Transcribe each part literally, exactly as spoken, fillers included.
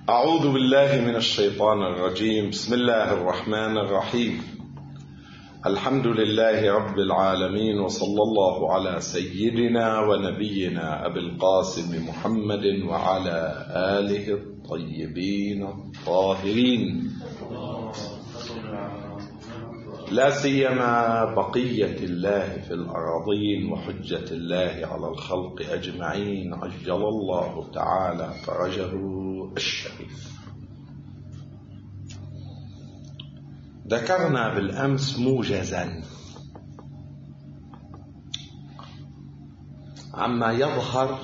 أعوذ بالله من الشيطان الرجيم. بسم الله الرحمن الرحيم. الحمد لله رب العالمين، وصلى الله على سيدنا ونبينا أبي القاسم محمد وعلى آله الطيبين الطاهرين، لا سيما بقية الله في الأراضين وحجة الله على الخلق أجمعين، عجل الله تعالى فرجه الشريف. ذكرنا بالأمس موجزا عما يظهر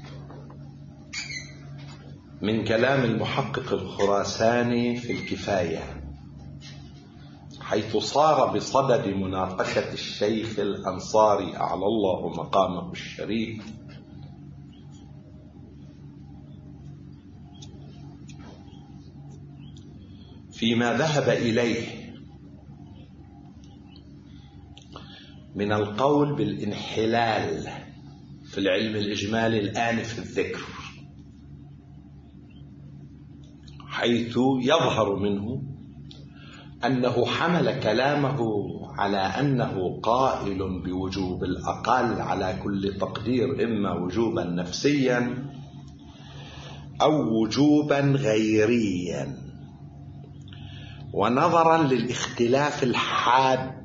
من كلام المحقق الخراساني في الكفاية، حيث صار بصدد مناقشة الشيخ الأنصاري أعلى الله مقامه الشريف فيما ذهب إليه من القول بالانحلال في العلم الإجمالي الآنف الذكر، حيث يظهر منه أنه حمل كلامه على أنه قائل بوجوب الأقل على كل تقدير، إما وجوبا نفسيا أو وجوبا غيريا، ونظرا للاختلاف الحاد،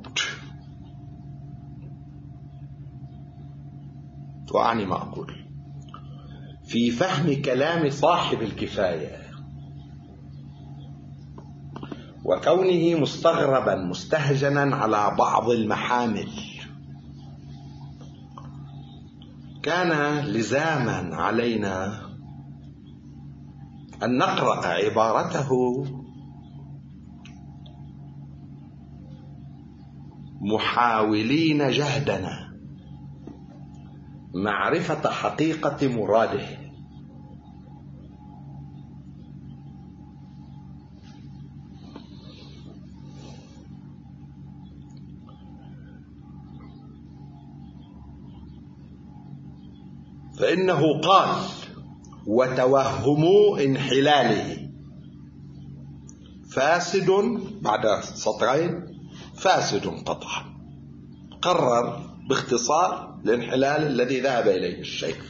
وأعني ما أقول، في فهم كلام صاحب الكفاية، وكونه مستغربا مستهجنا على بعض المحامل، كان لزاما علينا أن نقرأ عبارته محاولين جهدنا معرفة حقيقة مراده، فإنه قال: وتوهم انحلاله فاسد، بعد سطرين فاسد قطعا. قرر باختصار الانحلال الذي ذهب إليه الشيخ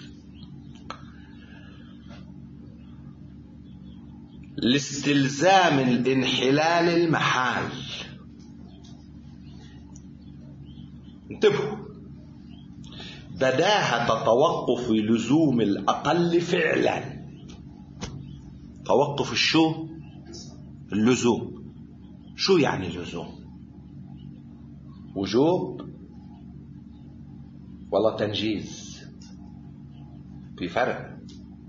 لاستلزام الانحلال المحال. انتبهوا، بداهة توقف لزوم الأقل فعلا. توقف الشو؟ اللزوم. شو يعني لزوم؟ وجوب ولا تنجيز؟ في فرق.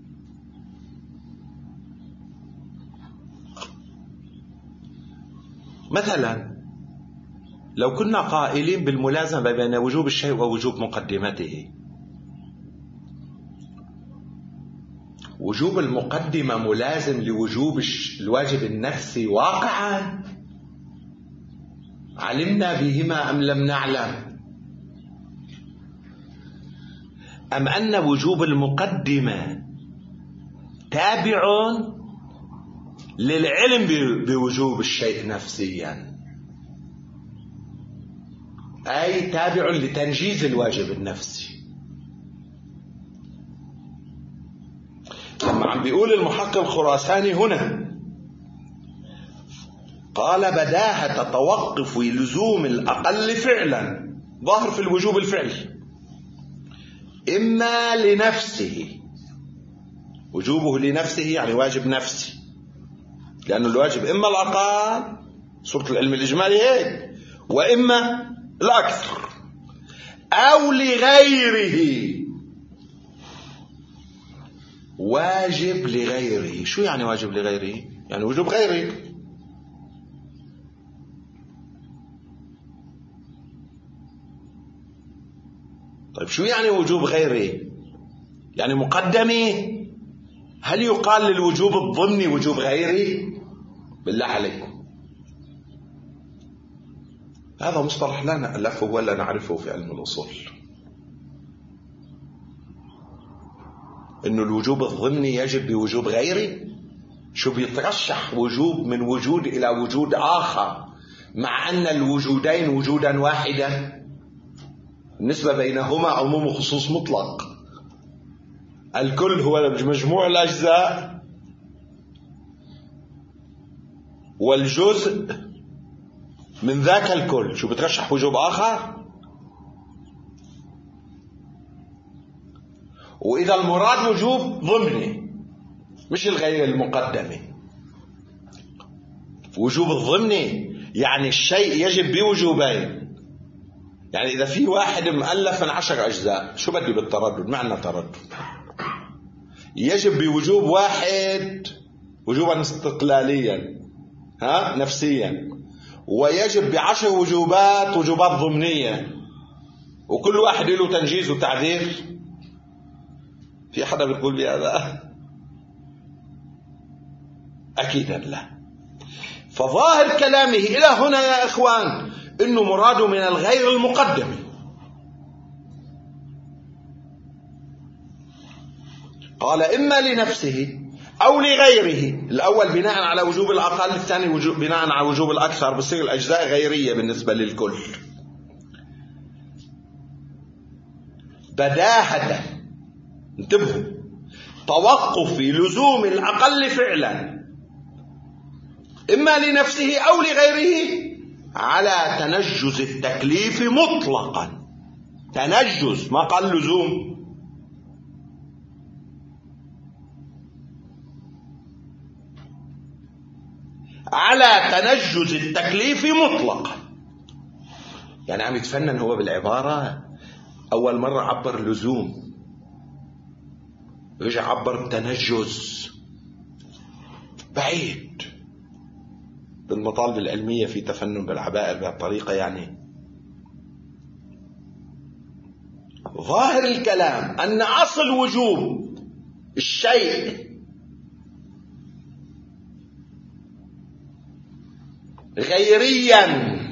مثلا لو كنا قائلين بالملازمة بين وجوب الشيء ووجوب مقدمته، وجوب المقدمة ملازم لوجوب الواجب النفسي واقعا، علمنا بهما أم لم نعلم؟ أم أن وجوب المقدمة تابع للعلم بوجوب الشيء نفسيا، أي تابع لتنجيز الواجب النفسي؟ لما عم بيقول المحقق الخراساني هنا قال بداهة توقف لزوم الأقل فعلا، ظاهر في الوجوب الفعلي، إما لنفسه، وجوبه لنفسه يعني واجب نفسي، لأن الواجب إما الأقل، صورة العلم الإجمالي هيك، وإما الأكثر، أو لغيره، واجب لغيره. شو يعني واجب لغيره؟ يعني وجوب غيره. طيب شو يعني وجوب غيره؟ يعني مقدمه. هل يقال للوجوب الضمني وجوب غيري؟ بالله عليكم، هذا مصطلح لا نألفه ولا نعرفه في علم الأصول. إنه الوجوب الضمني يجب بوجوب غيره، شو بيترشح وجوب من وجود إلى وجود آخر مع أن الوجودين وجودا واحدا، النسبة بينهما عموم وخصوص مطلق. الكل هو مجموع الأجزاء، والجزء من ذاك الكل. شو بترشح وجوب آخر؟ وإذا المراد وجوب ضمني مش الغير المقدمة. وجوب الضمني يعني الشيء يجب بوجوبين. يعني إذا في واحد مؤلف من عشر أجزاء، شو بدي بالتردد؟ معنى تردد يجب بوجوب واحد وجوبا استقلاليا ها نفسيا، ويجب بعشر وجوبات وجوبات ضمنية، وكل واحد له تنجيز وتعذير. في حدا بيقول بهذا؟ أكيدا لا. فظاهر كلامه إلى هنا يا إخوان إنه مراده من الغير المقدم. قال إما لنفسه أو لغيره. الأول بناء على وجوب الأقل، الثاني وجوب بناء على وجوب الأكثر. بصير الأجزاء غيرية بالنسبة للكل. بداهة، انتبهوا، توقف لزوم الأقل فعلا إما لنفسه أو لغيره على تنجز التكليف مطلقا. تنجز، ما قال لزوم. على تنجز التكليف مطلقا. يعني عم يتفنن هو بالعبارة. أول مرة عبر لزوم، رجع عبر التنجز. بعيد. بالمطالب العلمية في تفنن بالعبائر بهالطريقة. يعني ظاهر الكلام أن أصل وجوب الشيء غيريا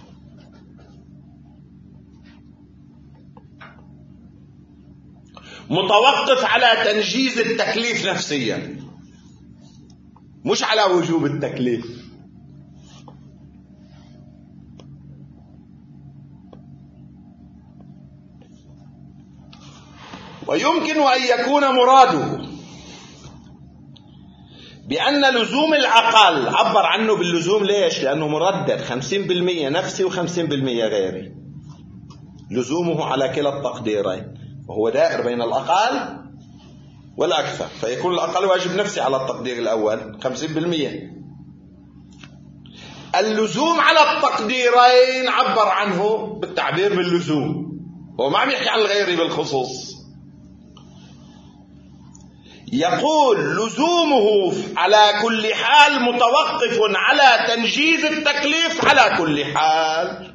متوقف على تنجيز التكليف نفسيا، مش على وجوب التكليف. ويمكن أن يكون مراده بأن لزوم العقل عبر عنه باللزوم. ليش؟ لأنه مردد خمسين بالمئة نفسي وخمسين بالمئة غيري. لزومه على كلا التقديرين، وهو دائر بين الأقل والأكثر، فيكون الأقل واجب نفسي على التقدير الأول خمسين بالمئة. اللزوم على التقديرين عبر عنه بالتعبير باللزوم، هو ما عم يحكي عن الغيري بالخصوص. يقول لزومه على كل حال متوقف على تنجيز التكليف على كل حال،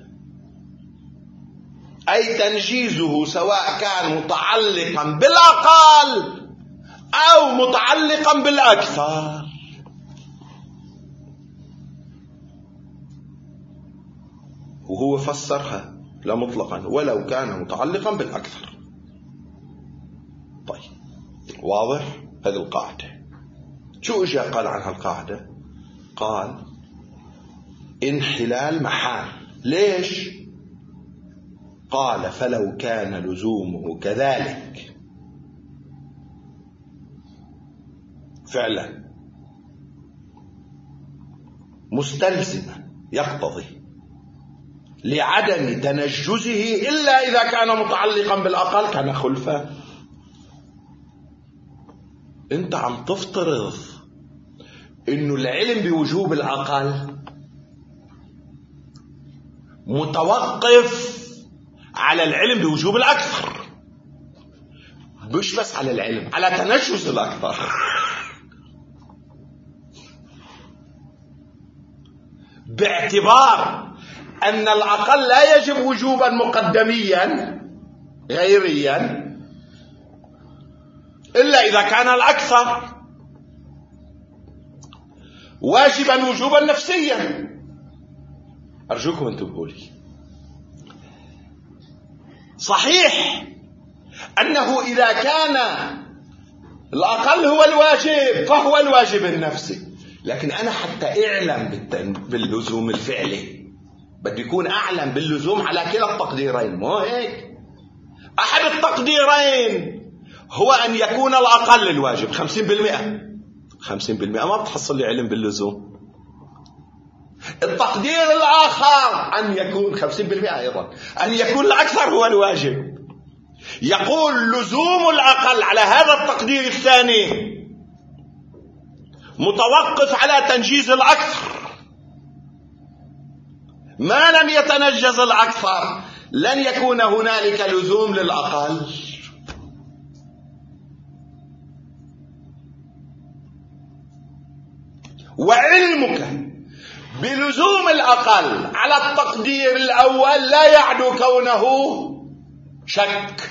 أي تنجيزه سواء كان متعلقا بالأقل أو متعلقا بالأكثر. وهو فسرها لا مطلقا ولو كان متعلقا بالأكثر. طيب واضح؟ هذه القاعدة. شو اجى قال عنها القاعدة؟ قال انحلال محال. ليش؟ قال فلو كان لزومه كذلك فعلا مستلزما يقتضي لعدم تنجزه إلا إذا كان متعلقا بالأقل كان خلفا. انت عم تفترض انه العلم بوجوب الأقل متوقف على العلم بوجوب الأكثر، مش بس على العلم، على تنجز الأكثر. باعتبار أن الأقل لا يجب وجوبا مقدميا غيريا إلا إذا كان الأكثر واجبا وجوبا نفسيا. أرجوكم انتبهوا لي. صحيح أنه إذا كان الأقل هو الواجب، فهو الواجب النفسي. لكن أنا حتى أعلم باللزوم الفعلي بدي يكون أعلم باللزوم على كلا التقديرين، مو هيك؟ أحد التقديرين هو أن يكون الأقل الواجب خمسين بالمئة. خمسين بالمئة ما بتحصل لي علم باللزوم. التقدير الآخر أن يكون خمسين بالمئة أيضا أن يكون الأكثر هو الواجب. يقول لزوم الأقل على هذا التقدير الثاني متوقف على تنجيز الأكثر. ما لم يتنجز الأكثر لن يكون هنالك لزوم للأقل. وعلمك بلزوم الأقل على التقدير الأول لا يعدو كونه شك.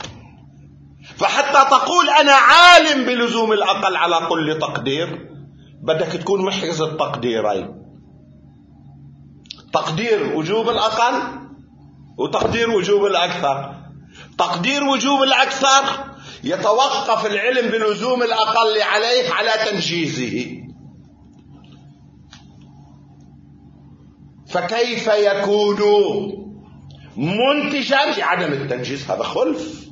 فحتى تقول أنا عالم بلزوم الأقل على كل تقدير بدك تكون محرز التقديرين، تقدير وجوب الأقل وتقدير وجوب الأكثر. تقدير وجوب الأكثر يتوقف العلم بلزوم الأقل عليه على تنجيزه. فكيف يكون منتجا لعدم التنجيز؟ هذا خلف.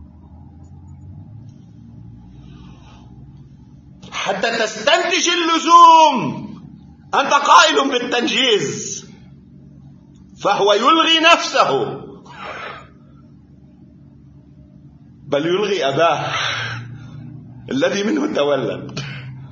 حتى تستنتج اللزوم أنت قائل بالتنجيز، فهو يلغي نفسه بل يلغي أباه الذي منه تولد.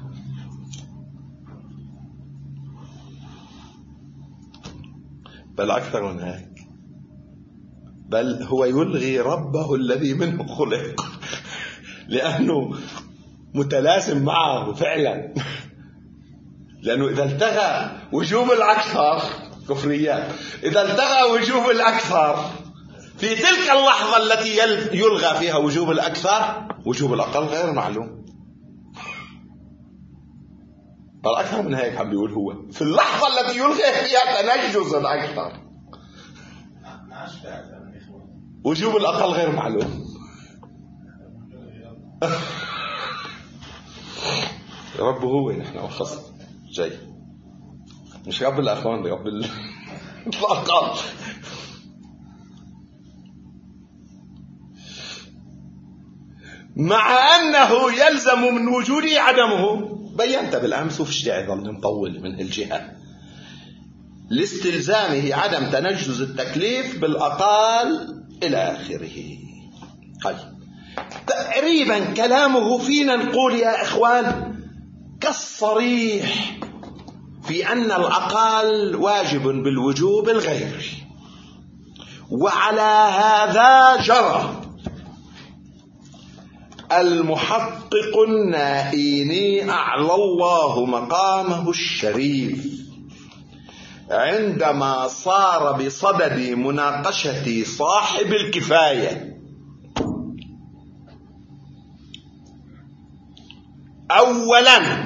بل أكثر من هيك، بل هو يلغي ربه الذي منه خلق، لأنه متلازم معه فعلا. لأنه إذا التغى وجوب الأكثر كفريات، إذا التغى وجوب الأكثر في تلك اللحظة التي يلغى فيها وجوب الأكثر وجوب الأقل غير معلوم. بل أكثر من هيك عم بيقول هو في اللحظة التي يلغى فيها تنجز الأكثر وجوب الأقل غير معلوم. رب هو نحن وخص جاي مش رب الأخوان، رب الأقل. مع أنه يلزم من وجوده عدمه. بينت بالأمس وفيش داعي ظل نطول من الجهة. لاستلزامه عدم تنجز التكليف بالأقل إلى آخره. طيب تقريبا كلامه فينا نقول يا إخوان كالصريح في أن الأقل واجب بالوجوب الغيري. وعلى هذا جرى المحقق النائيني أعلى الله مقامه الشريف عندما صار بصدد مناقشة صاحب الكفاية أولا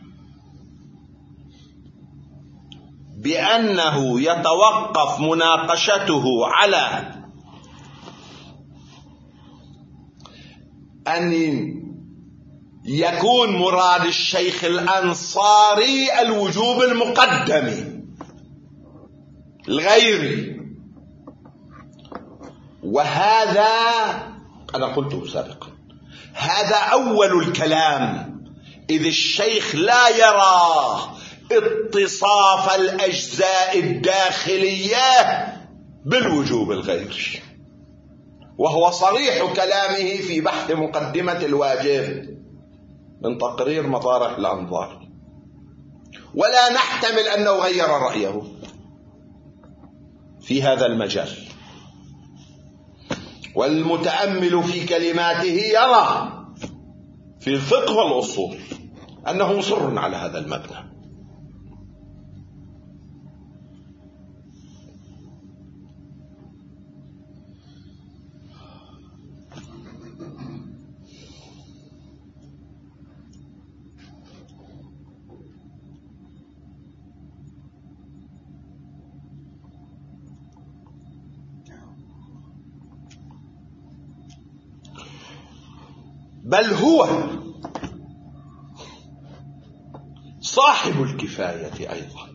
بأنه يتوقف مناقشته على أن يكون مراد الشيخ الأنصاري الوجوب المقدم الغيري. وهذا أنا قلته سابقا هذا أول الكلام، إذ الشيخ لا يرى اتصاف الأجزاء الداخلية بالوجوب الغيري، وهو صريح كلامه في بحث مقدمة الواجب من تقرير مطارح الأنظار. ولا نحتمل أنه غير رأيه في هذا المجال. والمتأمل في كلماته يرى في الفقه والأصول أنه مصر على هذا المبنى. بل هو صاحب الكفاية أيضا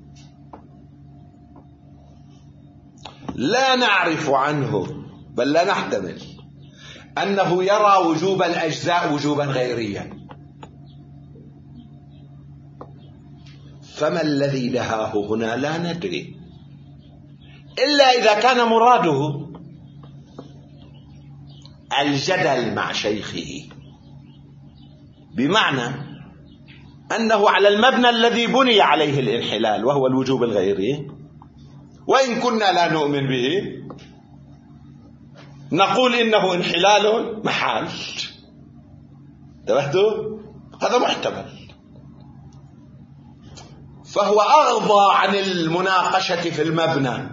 لا نعرف عنه بل لا نحتمل أنه يرى وجوب الأجزاء وجوبا غيريا، فما الذي دهاه هنا لا ندري، إلا إذا كان مراده الجدل مع شيخه، بمعنى أنه على المبنى الذي بني عليه الانحلال وهو الوجوب الغيري، وإن كنا لا نؤمن به نقول إنه انحلال محال. انتبهتوا؟ هذا محتمل. فهو أغضى عن المناقشة في المبنى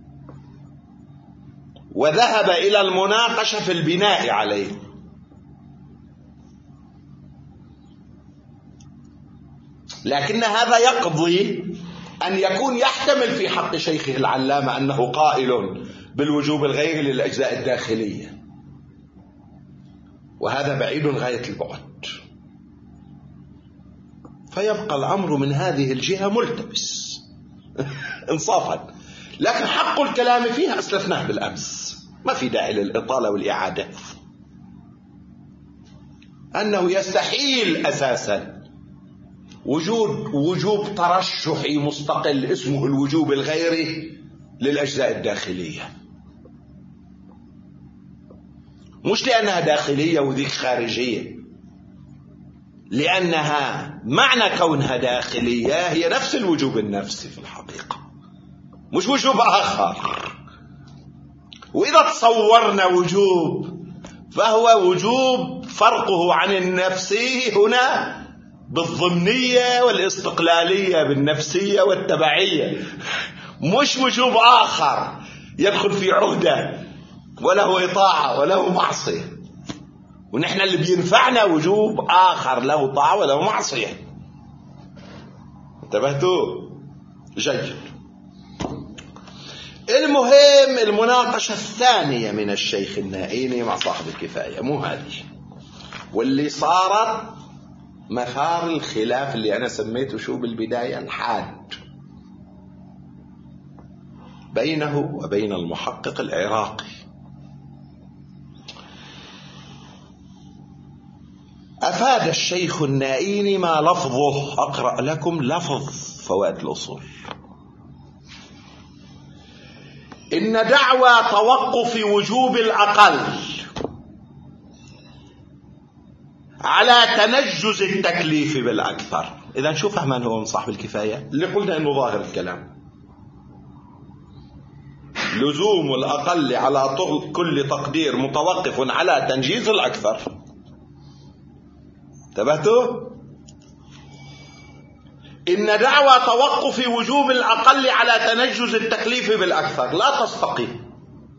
وذهب إلى المناقشة في البناء عليه. لكن هذا يقضي أن يكون يحتمل في حق شيخه العلامة أنه قائل بالوجوب الغيري للأجزاء الداخلية، وهذا بعيد غاية البعد. فيبقى الأمر من هذه الجهة ملتبس انصافا. لكن حق الكلام فيها أسلفناه بالأمس، ما في داعي للإطالة والإعادة. أنه يستحيل أساسا وجود وجوب ترشحي مستقل اسمه الوجوب الغيري للأجزاء الداخلية، مش لأنها داخلية وذيك خارجية، لأنها معنى كونها داخلية هي نفس الوجوب النفسي في الحقيقة، مش وجوب آخر. وإذا تصورنا وجوب فهو وجوب فرقه عن النفسي هنا بالضمنية والاستقلالية بالنفسية والتبعية، مش وجوب آخر يدخل في عهدة وله إطاعة وله معصية. ونحن اللي بينفعنا وجوب آخر له طاعة وله معصية. انتبهتوا؟ جيد. المهم المناقشة الثانية من الشيخ النائيني مع صاحب الكفاية، مو هذه، واللي صارت مثار الخلاف اللي أنا سميته شو بالبداية الحاد بينه وبين المحقق العراقي. أفاد الشيخ النائيني ما لفظه، أقرأ لكم لفظ فوائد الأصول: إن دعوى توقف وجوب الأقل على تنجز التكليف بالأكثر. إذا شو فهمان هو من صاحب الكفاية اللي قلنا إنه ظاهر الكلام؟ لزوم الأقل على كل تقدير متوقف على تنجيز الأكثر. انتبهتوا؟ إن دعوى توقف وجوب الأقل على تنجز التكليف بالأكثر لا تستقيم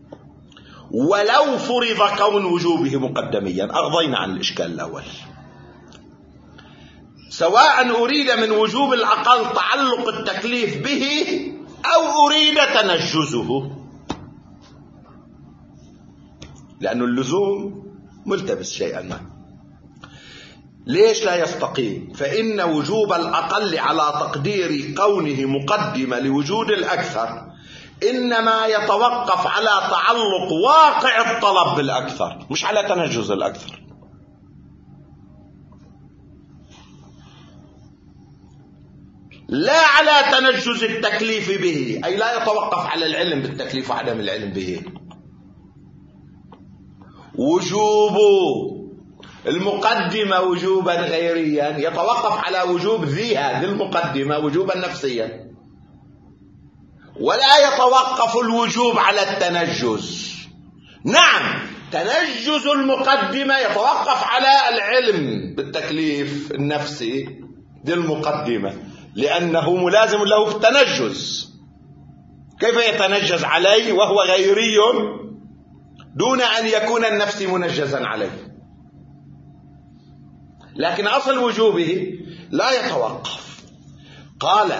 ولو فرض كون وجوبه مقدميا. أغضينا عن الإشكال الأول. سواء أريد من وجوب الأقل تعلق التكليف به أو أريد تنجزه، لأن اللزوم ملتبس شيئا ما. ليش لا يستقيم؟ فإن وجوب الأقل على تقدير كونه مقدمة لوجود الأكثر إنما يتوقف على تعلق واقع الطلب بالأكثر، مش على تنجز الأكثر. لا على تنجز التكليف به، أي لا يتوقف على العلم بالتكليف وعدم العلم به. وجوب المقدمة وجوبا غيريا يتوقف على وجوب ذي هذه المقدمة وجوبا نفسيا، ولا يتوقف الوجوب على التنجز. نعم، تنجز المقدمة يتوقف على العلم بالتكليف النفسي ذي المقدمة، لأنه ملازم له في التنجز. كيف يتنجز عليه وهو غيري دون أن يكون النفس منجزا عليه؟ لكن أصل وجوبه لا يتوقف. قال: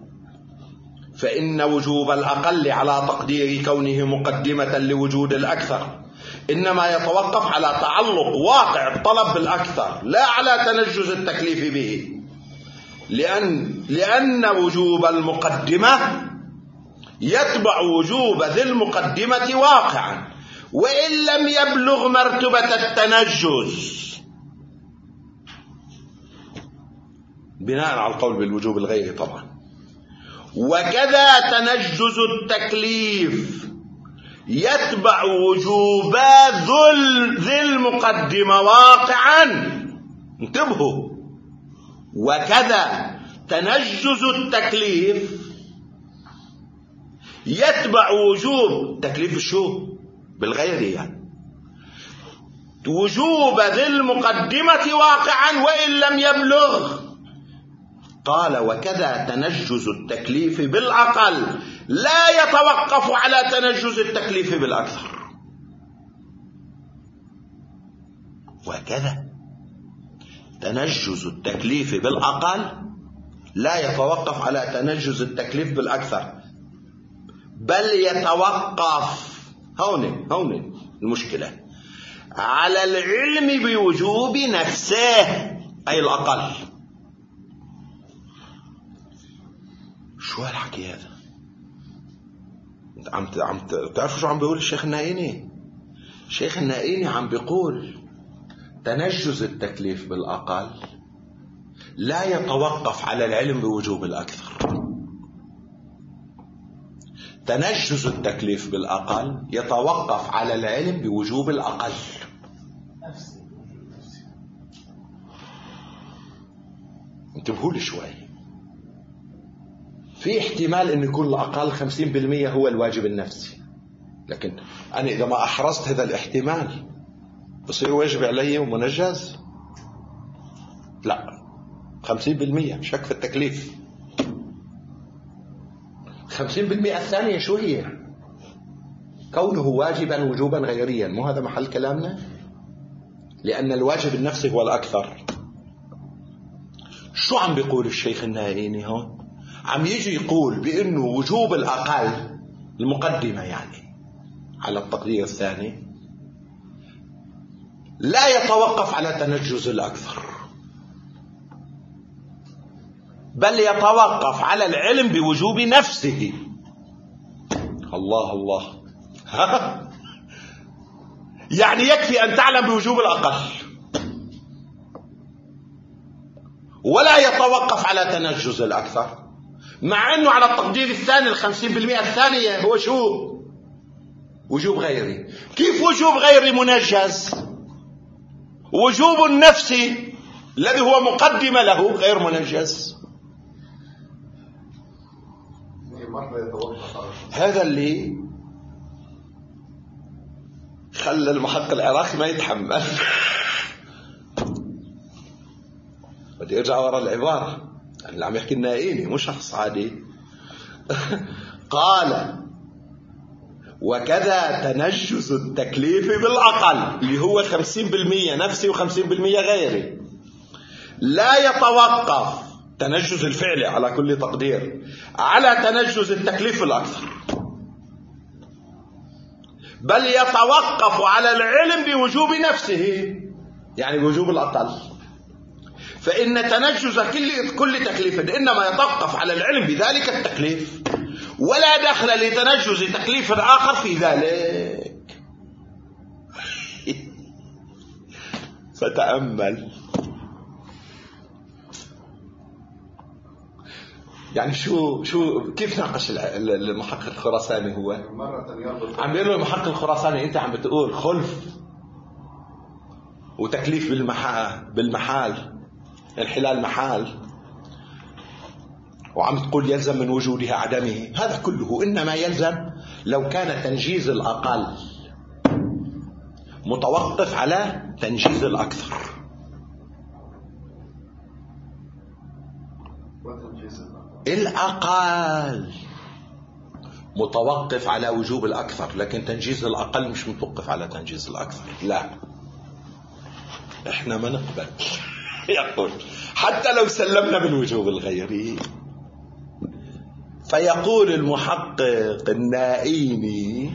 فإن وجوب الأقل على تقدير كونه مقدمة لوجود الأكثر إنما يتوقف على تعلق واقع الطلب بالأكثر لا على تنجز التكليف به، لأن, لأن وجوب المقدمة يتبع وجوب ذي المقدمة واقعا وإن لم يبلغ مرتبة التنجز، بناء على القول بالوجوب الغيري طبعا. وكذا تنجز التكليف يتبع وجوب ذي المقدمة واقعا. انتبهوا، وكذا تنجز التكليف يتبع وجوب تكليف شو بالغير يعني وجوب ذي المقدمة واقعا وإن لم يبلغ. قال وكذا تنجز التكليف بالأقل لا يتوقف على تنجز التكليف بالأكثر. وكذا تنجز التكليف بالأقل لا يتوقف على تنجز التكليف بالأكثر، بل يتوقف هون هون المشكلة على العلم بوجوب نفسه أي الأقل. شو هالحكي هذا؟ عم عم تعرفوا شو عم بيقول الشيخ النائيني؟ الشيخ النائيني عم بيقول تنجز التكليف بالأقل لا يتوقف على العلم بوجوب الأكثر. تنجز التكليف بالأقل يتوقف على العلم بوجوب الأقل. انتبهوا لي شوي، في احتمال ان يكون الأقل خمسين بالمئة هو الواجب النفسي، لكن أنا إذا ما أحرزت هذا الاحتمال بصير واجب علي ومنجز؟ لا، خمسين بالمئة شك في التكليف. خمسين بالمئة الثانية شو هي؟ كونه واجبا وجوبا غيريا، مو هذا محل كلامنا؟ لأن الواجب النفسي هو الأكثر. شو عم بيقول الشيخ النائيني هون؟ عم يجي يقول بأنه وجوب الأقل المقدمة يعني على التقدير الثاني لا يتوقف على تنجز الأكثر، بل يتوقف على العلم بوجوب نفسه. الله الله يعني يكفي أن تعلم بوجوب الأقل ولا يتوقف على تنجز الأكثر، مع أنه على التقدير الثاني الخمسين بالمئة الثانية هو شو؟ وجوب غيري. كيف وجوب غيري منجز؟ وجوب النفس الذي هو مقدمة له غير منجز. هذا اللي خلى المحقق العراقي ما يتحمل. بدي ارجع ورا العبارة اللي عم يحكي النائيني، مو شخص عادي. قال وكذا تنجز التكليف بالأقل اللي هو خمسين بالمئة نفسي وخمسين بالمئة غيري لا يتوقف تنجز الفعل على كل تقدير على تنجز التكليف الأكثر، بل يتوقف على العلم بوجوب نفسه يعني بوجوب الأقل. فإن تنجز كل كل تكليف إنما يتوقف على العلم بذلك التكليف ولا دخل لتنجز تكليف آخر في ذلك. فتأمل يعني شو شو كيف ناقش المحقق الخراساني؟ هو عم بيقول له المحقق الخراساني انت عم بتقول خلف وتكليف بالمحال بالمحال انحلال محال، وعم تقول يلزم من وجودها عدمه. هذا كله إنما يلزم لو كان تنجيز الأقل متوقف على تنجيز الأكثر. الأقل متوقف على وجوب الأكثر، لكن تنجيز الأقل مش متوقف على تنجيز الأكثر. لا، احنا ما نقبل. يقول حتى لو سلمنا بالوجوب الغيري. فيقول المحقق النائيني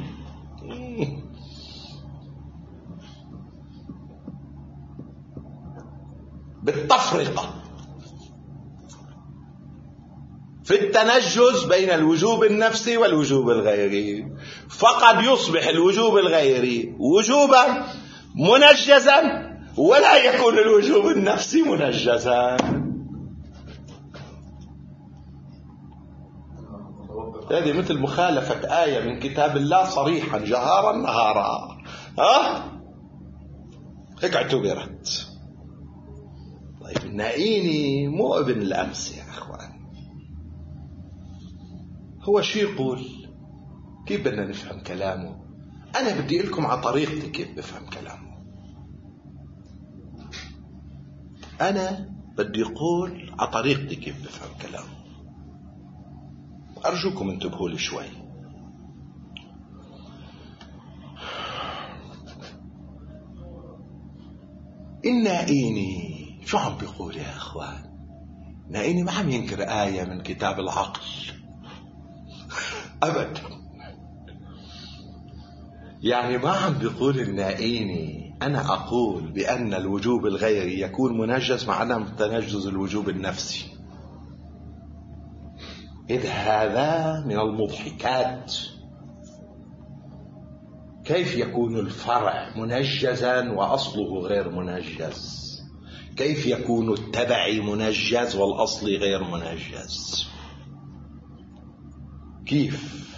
بالتفرقة في التنجز بين الوجوب النفسي والوجوب الغيري، فقد يصبح الوجوب الغيري وجوبا منجزا ولا يكون الوجوب النفسي منجزا. هذه مثل مخالفة آية من كتاب الله صريحا جهارا نهارا، ها هيك اعتبرت. طيب النائيني مو ابن الأمس يا أخوان، هو شو يقول؟ كيف بدنا نفهم كلامه؟ أنا بدي لكم على طريقتي كيف بفهم كلامه. أنا بدي أقول على طريقتي كيف بفهم كلامه، أرجوكم انتبهوا لي شوي. النائيني شو عم بيقول يا أخوان؟ نائيني ما عم ينكر آية من كتاب العقل أبدا، يعني ما عم بيقول النائيني أنا أقول بأن الوجوب الغيري يكون منجز مع عدم تنجز الوجوب النفسي. إذ هذا من المضحكات. كيف يكون الفرع منجزا وأصله غير منجز؟ كيف يكون التبع منجز والأصل غير منجز؟ كيف؟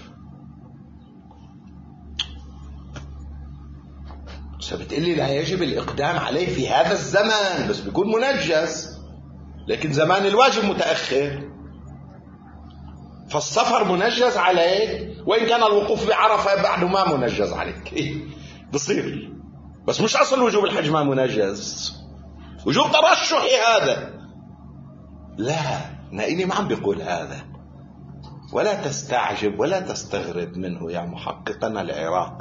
بتقلي لا يجب الإقدام عليه في هذا الزمان، بس بيكون منجز، لكن زمان الواجب متأخر، فالسفر منجز عليك وإن كان الوقوف بعرفة بعده ما منجز عليك. إيه بصير، بس مش أصل وجوب الحج ما منجز، وجوب ترشحي هذا. لا، نائيني ما عم بيقول هذا، ولا تستعجب ولا تستغرب منه يا محققنا العراق.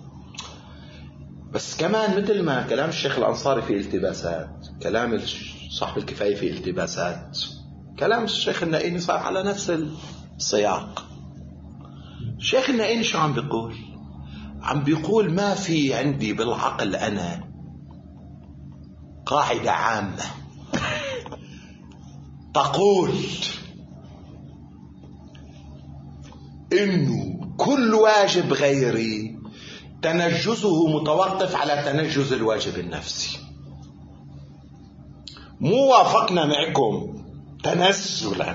بس كمان مثل ما كلام الشيخ الأنصاري في التباسات، كلام صاحب الكفاية في التباسات، كلام الشيخ النائيني صار على نفس السياق. الشيخ النائيني شو عم بيقول؟ عم بيقول ما في عندي بالعقل أنا قاعدة عامة تقول إنه كل واجب غيري تنجزه متوقف على تنجز الواجب النفسي. مو وافقنا معكم تنزلا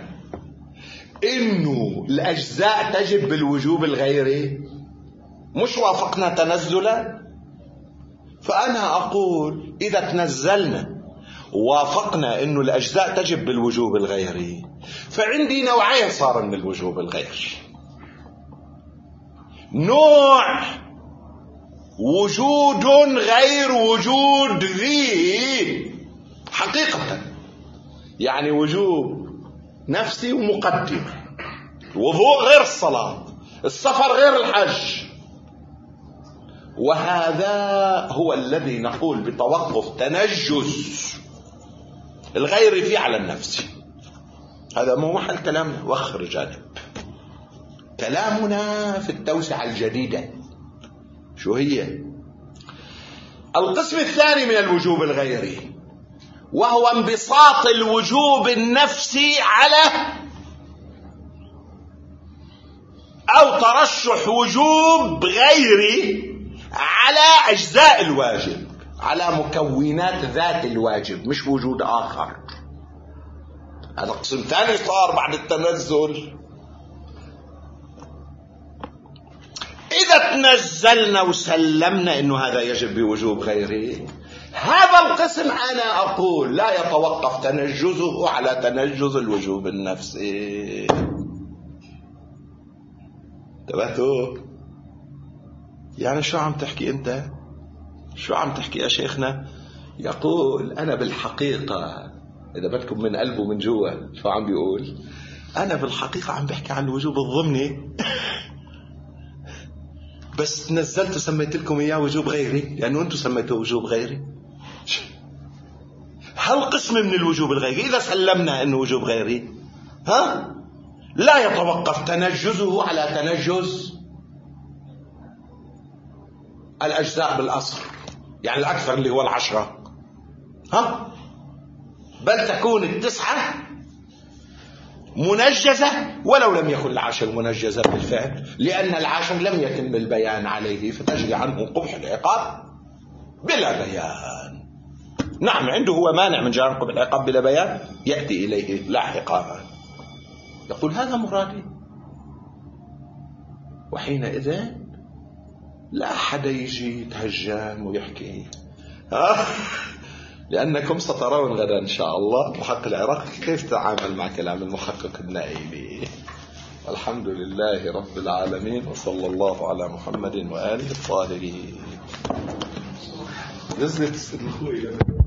إنه الأجزاء تجب بالوجوب الغيري، مش وافقنا تنزلا. فأنا أقول إذا تنزلنا وافقنا إنه الأجزاء تجب بالوجوب الغيري، فعندي نوعين صار من الوجوب الغيري. نوع وجود غير وجود ذي حقيقة، يعني وجوب نفسي ومقدمة، الوضوء غير الصلاة، السفر غير الحج. وهذا هو الذي نقول بتوقف تنجز الغير فيه على النفس. هذا مو محل كلامنا، وخر جانب كلامنا في التوسعة الجديدة. شو هي؟ القسم الثاني من الوجوب الغيري، وهو انبساط الوجوب النفسي على أو ترشح وجوب غيري على أجزاء الواجب، على مكونات ذات الواجب، مش وجود آخر. هذا قسم ثاني صار بعد التنزل. إذا تنزلنا وسلمنا إنه هذا يجب بوجوب غيره، هذا القسم أنا أقول لا يتوقف تنجزه على تنجز الوجوب النفسي. انتبهتوا؟ يعني شو عم تحكي أنت؟ شو عم تحكي يا شيخنا؟ يقول أنا بالحقيقة، إذا بدكم من قلبه من جوا شو عم بيقول؟ أنا بالحقيقة عم بحكي عن الوجوب الضمني بس نزلت وسميت لكم إياه وجوب غيري لأنه أنتم سميتوه وجوب غيري. هل قسم من الوجوب الغيري إذا سلمنا أنه وجوب غيري ها لا يتوقف تنجزه على تنجز الأجزاء بالأصل، يعني الأكثر اللي هو العشرة، ها بل تكون التسعة منجزة ولو لم يكن العاشر منجزا بالفعل، لأن العاشر لم يتم البيان عليه فتجري عنه قبح العقاب بلا بيان. نعم عنده هو مانع من جانب قبح العقاب بلا بيان يأتي إليه لاحقا، يقول هذا مرادي، وحينئذ لا أحد يجي يتهجم ويحكي ها، لأنكم سترون غدا إن شاء الله محقق العراق كيف تعامل مع كلام المحقق النائلي. الحمد لله رب العالمين، وصلى الله على محمد وآله الطاهرين. نزلت